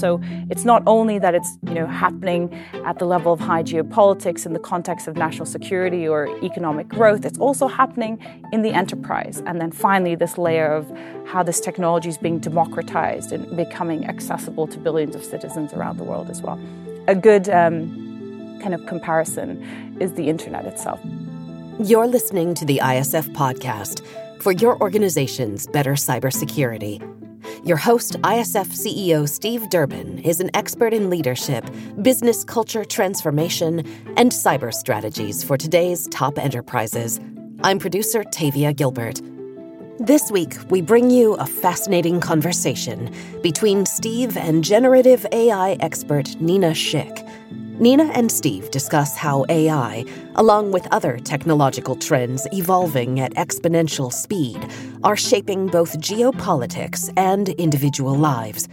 So it's not only that it's, happening at the level of high geopolitics in the context of national security or economic growth, it's also happening in the enterprise. And then finally, this layer of how this technology is being democratized and becoming accessible to billions of citizens around the world as well. A good kind of comparison is the internet itself. You're listening to the ISF podcast for your organization's better cybersecurity. Your host, ISF CEO Steve Durbin, is an expert in leadership, business culture transformation, and cyber strategies for today's top enterprises. I'm producer Tavia Gilbert. This week, we bring you a fascinating conversation between Steve and generative AI expert Nina Schick. Nina and Steve discuss how AI, along with other technological trends evolving at exponential speed, are shaping both geopolitics and individual lives.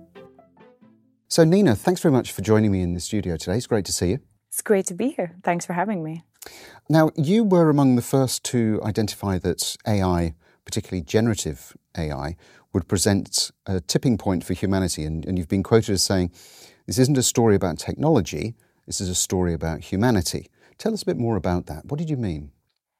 So, Nina, thanks very much for joining me in the studio today. It's great to see you. It's great to be here. Thanks for having me. Now, you were among the first to identify that AI, particularly generative AI, would present a tipping point for humanity. And you've been quoted as saying, this isn't a story about technology, this is a story about humanity. Tell us a bit more about that. What did you mean?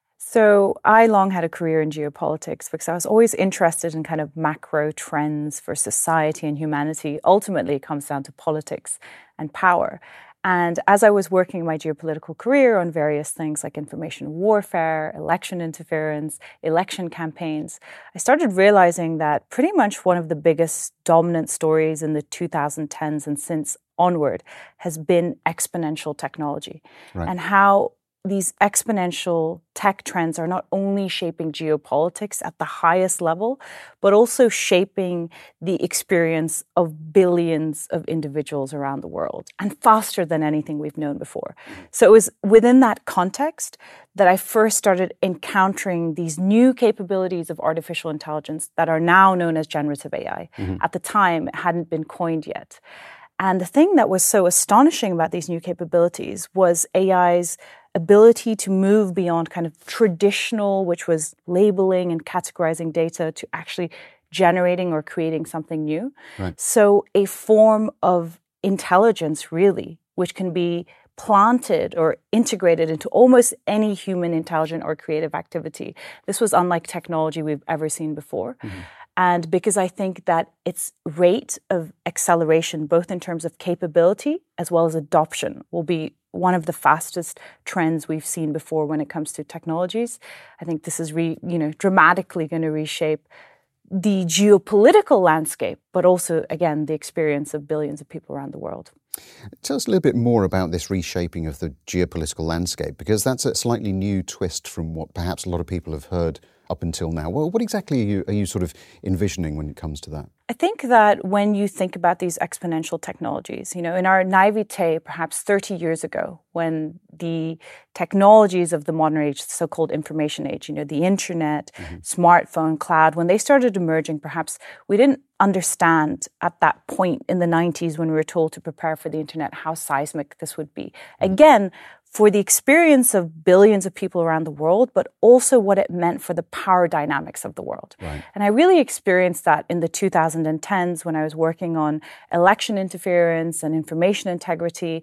So I long had a career in geopolitics because I was always interested in kind of macro trends for society and humanity. Ultimately, it comes down to politics and power. And as I was working my geopolitical career on various things like information warfare, election interference, election campaigns, I started realizing that pretty much one of the biggest dominant stories in the 2010s and since onward has been exponential technology, right, and how these exponential tech trends are not only shaping geopolitics at the highest level, but also shaping the experience of billions of individuals around the world, and faster than anything we've known before. So it was within that context that I first started encountering these new capabilities of artificial intelligence that are now known as generative AI. Mm-hmm. At the time, it hadn't been coined yet. And the thing that was so astonishing about these new capabilities was AI's ability to move beyond kind of traditional, which was labeling and categorizing data, to actually generating or creating something new. Right. So a form of intelligence, really, which can be planted or integrated into almost any human intelligent or creative activity. This was unlike technology we've ever seen before. Mm-hmm. And because I think that its rate of acceleration, both in terms of capability as well as adoption, will be one of the fastest trends we've seen before when it comes to technologies. I think this is dramatically going to reshape the geopolitical landscape, but also, again, the experience of billions of people around the world. Tell us a little bit more about this reshaping of the geopolitical landscape, because that's a slightly new twist from what perhaps a lot of people have heard up until now. Well, what exactly are you sort of envisioning when it comes to that? I think that when you think about these exponential technologies, in our naivete, perhaps 30 years ago, when the technologies of the modern age, the so-called information age, the internet, mm-hmm. smartphone, cloud, when they started emerging, perhaps we didn't understand at that point in the 90s when we were told to prepare for the internet how seismic this would be. Mm-hmm. Again, for the experience of billions of people around the world, but also what it meant for the power dynamics of the world. Right. And I really experienced that in the 2010s when I was working on election interference and information integrity,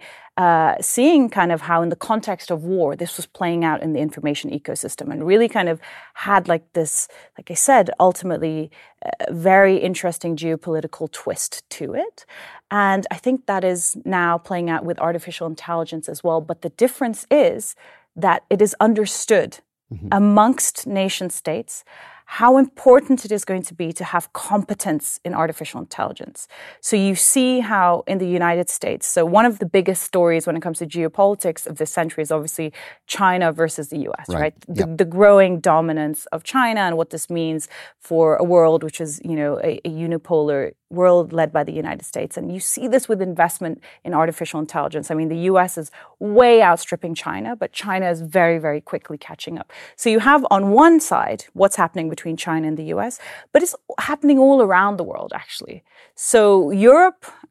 seeing kind of how in the context of war, this was playing out in the information ecosystem, and really kind of had like this, like I said, ultimately very interesting geopolitical twist to it. And I think that is now playing out with artificial intelligence as well. But the difference is that it is understood mm-hmm. amongst nation states how important it is going to be to have competence in artificial intelligence. So you see how in the United States, so one of the biggest stories when it comes to geopolitics of this century is obviously China versus the US, right? The growing dominance of China and what this means for a world which is, a unipolar world led by the United States. And you see this with investment in artificial intelligence. I mean, the US is way outstripping China, but China is very, very quickly catching up. So you have on one side what's happening between China and the US, but it's happening all around the world, actually. So Europe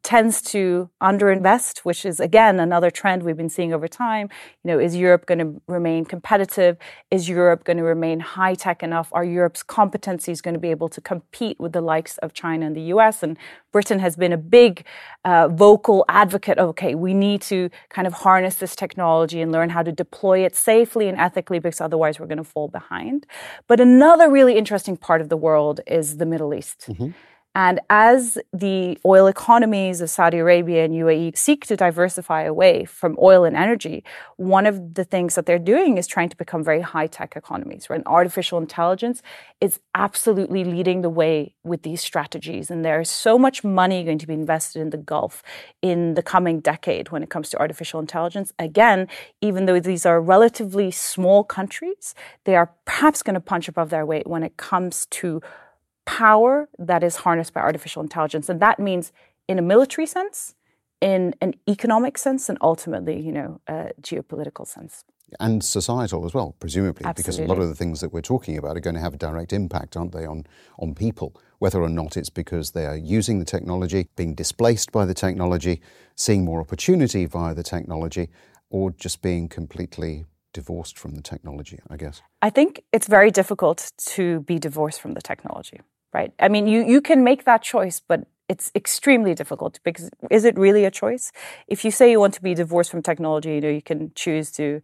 tends to underinvest, which is, again, another trend we've been seeing over time. Is Europe going to remain competitive? Is Europe going to remain high-tech enough? Are Europe's competencies going to be able to compete with the likes of China and the US? And Britain has been a big vocal advocate of, okay, we need to kind of harness this technology and learn how to deploy it safely and ethically, because otherwise we're going to fall behind. But another really interesting part of the world is the Middle East. Mm-hmm. And as the oil economies of Saudi Arabia and UAE seek to diversify away from oil and energy, one of the things that they're doing is trying to become very high-tech economies, right? And artificial intelligence is absolutely leading the way with these strategies. And there's so much money going to be invested in the Gulf in the coming decade when it comes to artificial intelligence. Again, even though these are relatively small countries, they are perhaps going to punch above their weight when it comes to power that is harnessed by artificial intelligence. And that means in a military sense, in an economic sense, and ultimately, a geopolitical sense. And societal as well, presumably, Absolutely. Because a lot of the things that we're talking about are going to have a direct impact, aren't they, on people, whether or not it's because they are using the technology, being displaced by the technology, seeing more opportunity via the technology, or just being completely divorced from the technology, I guess. I think it's very difficult to be divorced from the technology, right? I mean, you can make that choice, but it's extremely difficult, because is it really a choice? If you say you want to be divorced from technology, you can choose to,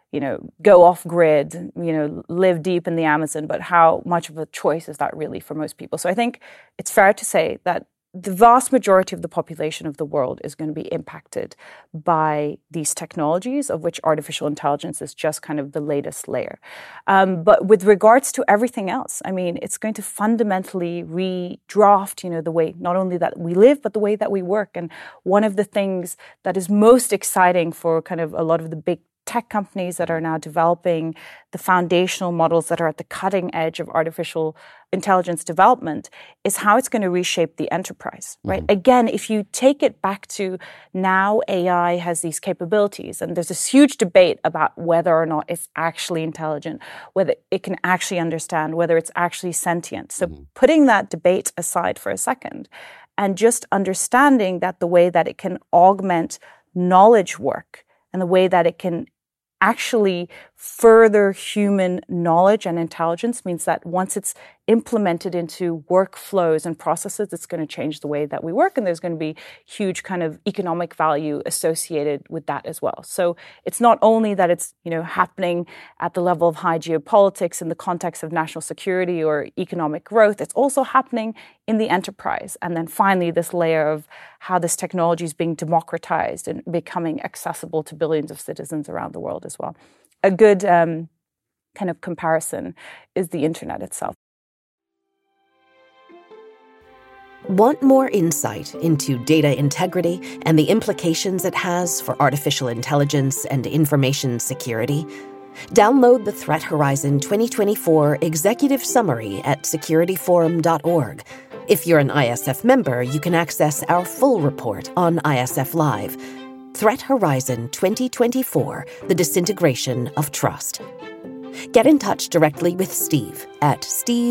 go off grid, live deep in the Amazon, but how much of a choice is that really for most people? So I think it's fair to say that the vast majority of the population of the world is going to be impacted by these technologies, of which artificial intelligence is just kind of the latest layer. But with regards to everything else, I mean, it's going to fundamentally redraft, the way not only that we live, but the way that we work. And one of the things that is most exciting for kind of a lot of the big tech companies that are now developing the foundational models that are at the cutting edge of artificial intelligence development is how it's going to reshape the enterprise, right? Mm-hmm. Again, if you take it back to now AI has these capabilities, and there's this huge debate about whether or not it's actually intelligent, whether it can actually understand, whether it's actually sentient. So putting that debate aside for a second and just understanding that the way that it can augment knowledge work and the way that it can actually further human knowledge and intelligence means that once it's implemented into workflows and processes, it's going to change the way that we work, and there's going to be huge kind of economic value associated with that as well. So it's not only that it's, happening at the level of high geopolitics in the context of national security or economic growth, it's also happening in the enterprise. And then finally, this layer of how this technology is being democratized and becoming accessible to billions of citizens around the world as well. A good kind of comparison is the internet itself. Want more insight into data integrity and the implications it has for artificial intelligence and information security? Download the Threat Horizon 2024 Executive Summary at securityforum.org. If you're an ISF member, you can access our full report on ISF Live. Threat Horizon 2024, The Disintegration of Trust. Get in touch directly with Steve at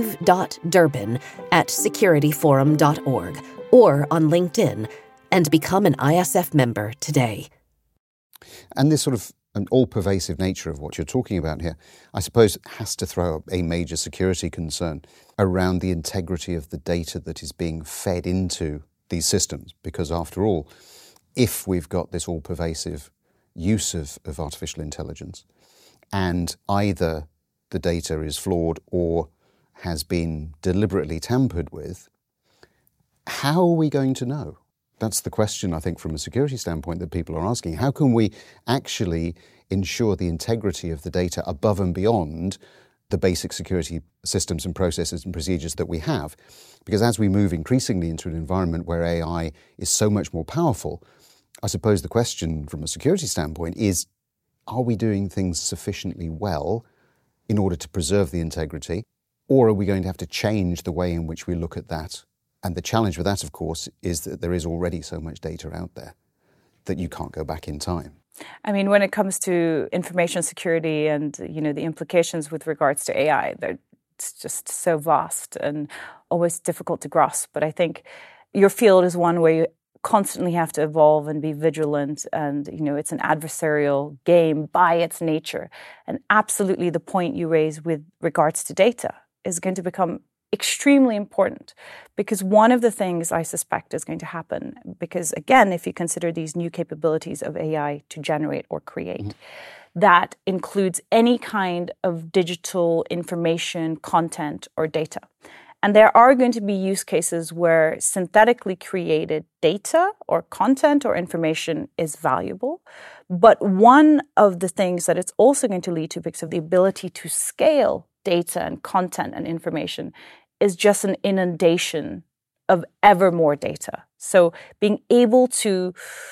steve.durbin@securityforum.org or on LinkedIn and become an ISF member today. And this sort of an all-pervasive nature of what you're talking about here, I suppose, has to throw up a major security concern around the integrity of the data that is being fed into these systems. Because after all, if we've got this all-pervasive use of artificial intelligence, and either the data is flawed or has been deliberately tampered with, how are we going to know? That's the question, I think, from a security standpoint that people are asking. How can we actually ensure the integrity of the data above and beyond the basic security systems and processes and procedures that we have? Because as we move increasingly into an environment where AI is so much more powerful, I suppose the question from a security standpoint is, are we doing things sufficiently well in order to preserve the integrity, or are we going to have to change the way in which we look at that? And the challenge with that, of course, is that there is already so much data out there that you can't go back in time. I mean, when it comes to information security and, the implications with regards to AI, it's just so vast and always difficult to grasp. But I think your field is one where you constantly have to evolve and be vigilant, and it's an adversarial game by its nature. And absolutely the point you raise with regards to data is going to become extremely important, because one of the things I suspect is going to happen, because again, if you consider these new capabilities of AI to generate or create, that includes any kind of digital information, content, or data. And there are going to be use cases where synthetically created data or content or information is valuable. But one of the things that it's also going to lead to, because of the ability to scale data and content and information, is just an inundation of ever more data. So being able to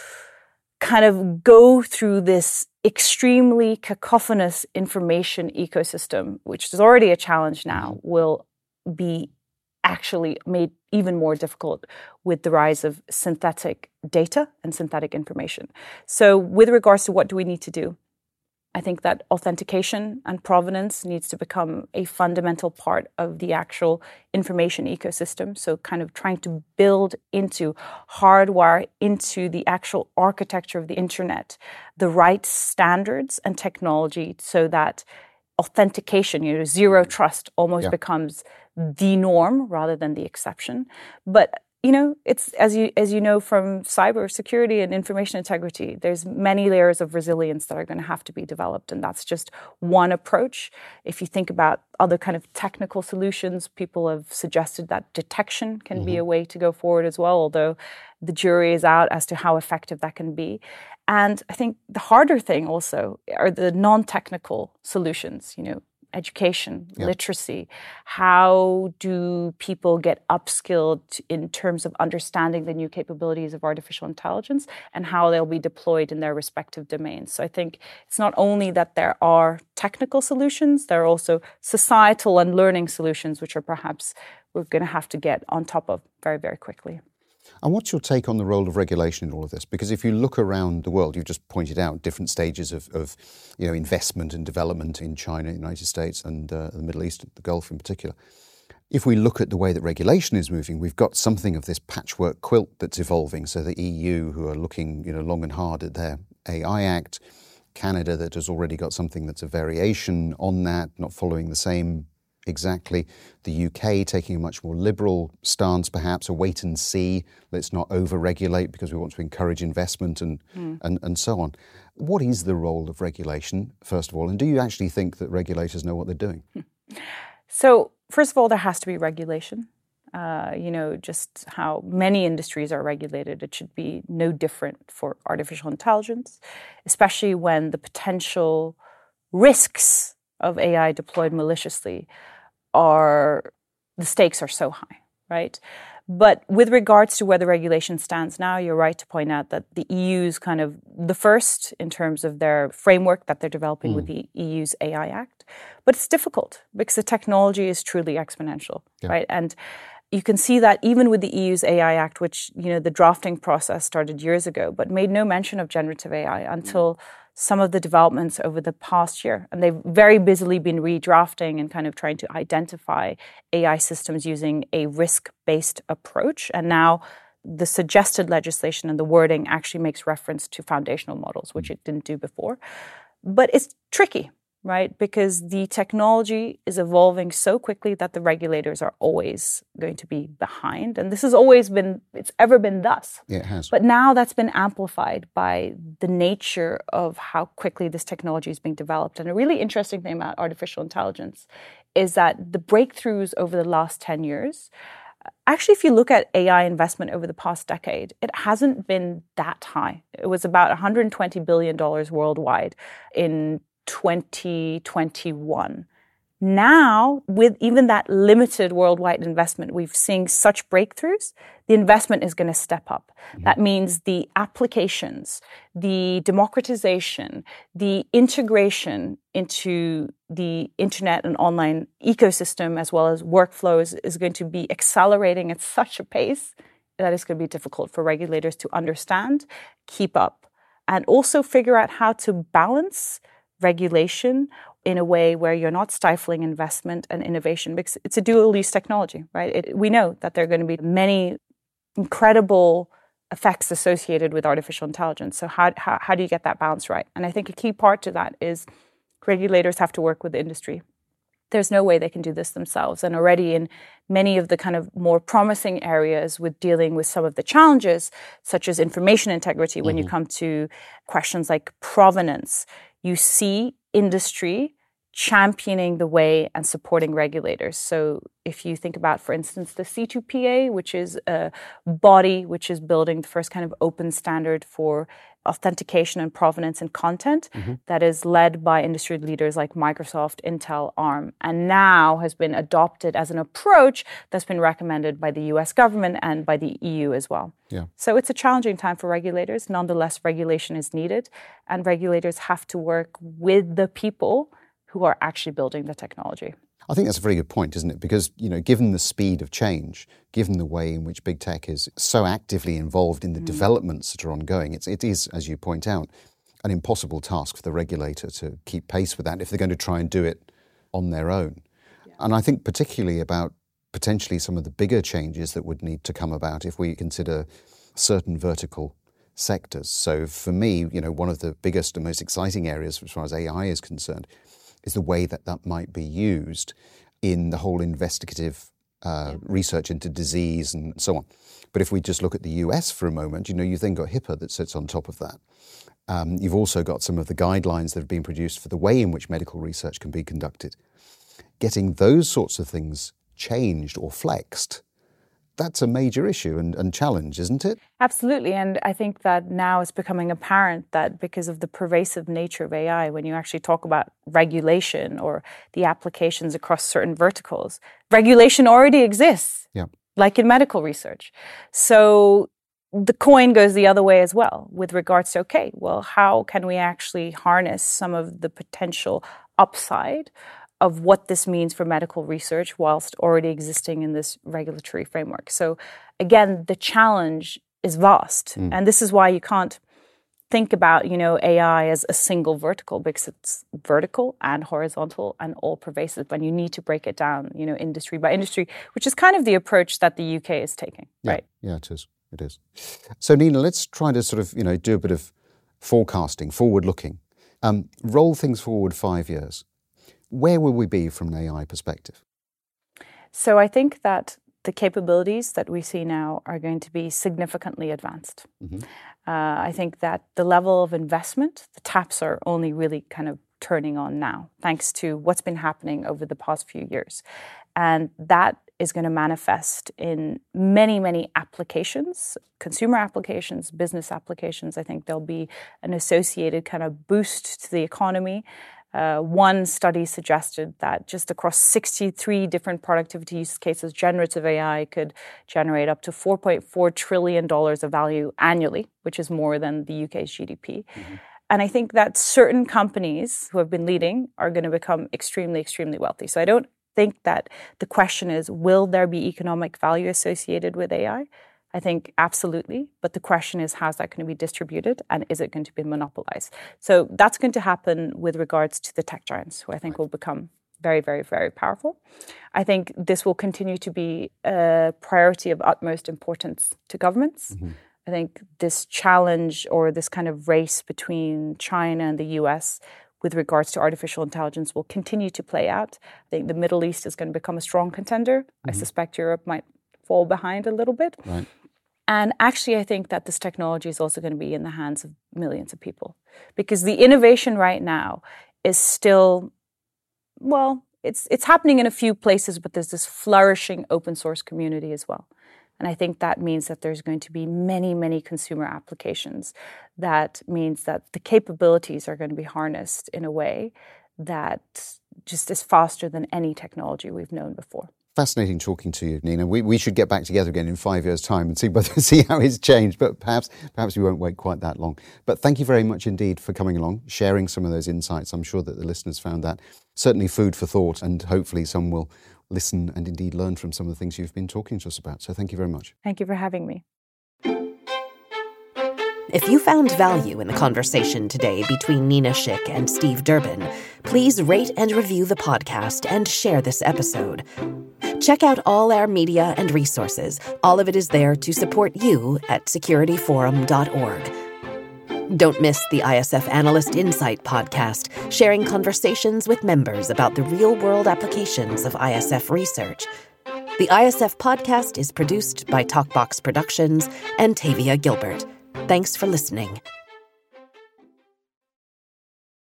kind of go through this extremely cacophonous information ecosystem, which is already a challenge now, will be actually made even more difficult with the rise of synthetic data and synthetic information. So with regards to what do we need to do, I think that authentication and provenance needs to become a fundamental part of the actual information ecosystem. So kind of trying to build into, hardwire into the actual architecture of the internet, the right standards and technology so that authentication, zero trust almost becomes the norm rather than the exception. But it's as you know from cybersecurity and information integrity, there's many layers of resilience that are going to have to be developed, and that's just one approach. If you think about other kind of technical solutions, people have suggested that detection can be a way to go forward as well, although the jury is out as to how effective that can be. And I think the harder thing also are the non-technical solutions, education, literacy. How do people get upskilled in terms of understanding the new capabilities of artificial intelligence and how they'll be deployed in their respective domains? So I think it's not only that there are technical solutions, there are also societal and learning solutions, which are perhaps we're going to have to get on top of very, very quickly. And what's your take on the role of regulation in all of this? Because if you look around the world, you've just pointed out different stages of investment and development in China, the United States, and the Middle East, the Gulf in particular. If we look at the way that regulation is moving, we've got something of this patchwork quilt that's evolving. So the EU, who are looking long and hard at their AI Act, Canada, that has already got something that's a variation on that, not following the same exactly. The UK taking a much more liberal stance, perhaps a wait and see. Let's not over-regulate because we want to encourage investment and so on. What is the role of regulation, first of all? And do you actually think that regulators know what they're doing? So, first of all, there has to be regulation. Just how many industries are regulated, it should be no different for artificial intelligence, especially when the potential risks of AI deployed maliciously the stakes are so high, right? But with regards to where the regulation stands now, you're right to point out that the EU's kind of the first in terms of their framework that they're developing with the EU's AI Act. But it's difficult because the technology is truly exponential, right? And you can see that even with the EU's AI Act, which, the drafting process started years ago, but made no mention of generative AI until some of the developments over the past year. And they've very busily been redrafting and kind of trying to identify AI systems using a risk-based approach. And now the suggested legislation and the wording actually makes reference to foundational models, which it didn't do before. But it's tricky, right? Because the technology is evolving so quickly that the regulators are always going to be behind. And this has always been, it's ever been thus. Yeah, it has. But now that's been amplified by the nature of how quickly this technology is being developed. And a really interesting thing about artificial intelligence is that the breakthroughs over the last 10 years, actually, if you look at AI investment over the past decade, it hasn't been that high. It was about $120 billion worldwide in 2021. Now, with even that limited worldwide investment, we've seen such breakthroughs, the investment is going to step up. That means the applications, the democratization, the integration into the internet and online ecosystem, as well as workflows, is going to be accelerating at such a pace that it's going to be difficult for regulators to understand, keep up, and also figure out how to balance regulation in a way where you're not stifling investment and innovation, because it's a dual-use technology, right? We know that there are going to be many incredible effects associated with artificial intelligence. So how do you get that balance right? And I think a key part to that is regulators have to work with the industry. There's no way they can do this themselves. And already in many of the kind of more promising areas with dealing with some of the challenges, such as information integrity, when you come to questions like provenance, you see industry championing the way and supporting regulators. So if you think about, for instance, the C2PA, which is a body which is building the first kind of open standard for authentication and provenance in content that is led by industry leaders like Microsoft, Intel, ARM, and now has been adopted as an approach that's been recommended by the US government and by the EU as well. Yeah. So it's a challenging time for regulators. Nonetheless, regulation is needed, and regulators have to work with the people who are actually building the technology. I think that's a very good point, isn't it? Because, given the speed of change, given the way in which big tech is so actively involved in the developments that are ongoing, it is, as you point out, an impossible task for the regulator to keep pace with that if they're going to try and do it on their own. Yeah. And I think particularly about potentially some of the bigger changes that would need to come about if we consider certain vertical sectors. So for me, one of the biggest and most exciting areas as far as AI is concerned is the way that might be used in the whole investigative research into disease and so on. But if we just look at the US for a moment, you've then got HIPAA that sits on top of that. You've also got some of the guidelines that have been produced for the way in which medical research can be conducted. Getting those sorts of things changed or flexed, that's a major issue and challenge, isn't it? Absolutely. And I think that now it's becoming apparent that because of the pervasive nature of AI, when you actually talk about regulation or the applications across certain verticals, regulation already exists, like in medical research. So the coin goes the other way as well with regards to, how can we actually harness some of the potential upside of what this means for medical research whilst already existing in this regulatory framework. So again, the challenge is vast. And this is why you can't think about, AI as a single vertical, because it's vertical and horizontal and all pervasive, but you need to break it down, industry by industry, which is kind of the approach that the UK is taking, right? Yeah, it is. It is. So Nina, let's try to sort of, do a bit of forecasting, forward looking. Roll things forward 5 years. Where will we be from an AI perspective? So I think that the capabilities that we see now are going to be significantly advanced. I think that the level of investment, the taps are only really kind of turning on now, thanks to what's been happening over the past few years. And that is going to manifest in many, many applications, consumer applications, business applications. I think there'll be an associated kind of boost to the economy. One study suggested that just across 63 different productivity use cases, generative AI could generate up to $4.4 trillion of value annually, which is more than the UK's GDP. And I think that certain companies who have been leading are going to become extremely, extremely wealthy. So I don't think that the question is, will there be economic value associated with AI? I think absolutely. But the question is, how's that going to be distributed and is it going to be monopolized? So that's going to happen with regards to the tech giants, who I think will become very, very, very powerful. I think this will continue to be a priority of utmost importance to governments. I think this challenge or this kind of race between China and the US with regards to artificial intelligence will continue to play out. I think the Middle East is going to become a strong contender. I suspect Europe might fall behind a little bit. Right. And actually, I think that this technology is also going to be in the hands of millions of people, because the innovation right now is still, it's happening in a few places, but there's this flourishing open source community as well. And I think that means that there's going to be many, many consumer applications. That means that the capabilities are going to be harnessed in a way that just is faster than any technology we've known before. Fascinating talking to you, Nina. We should get back together again in 5 years' time and see how it's changed. But perhaps we won't wait quite that long. But thank you very much indeed for coming along, sharing some of those insights. I'm sure that the listeners found that certainly food for thought, and hopefully some will listen and indeed learn from some of the things you've been talking to us about. So thank you very much. Thank you for having me. If you found value in the conversation today between Nina Schick and Steve Durbin, please rate and review the podcast and share this episode. Check out all our media and resources. All of it is there to support you at securityforum.org. Don't miss the ISF Analyst Insight podcast, sharing conversations with members about the real-world applications of ISF research. The ISF podcast is produced by TalkBox Productions and Tavia Gilbert. Thanks for listening.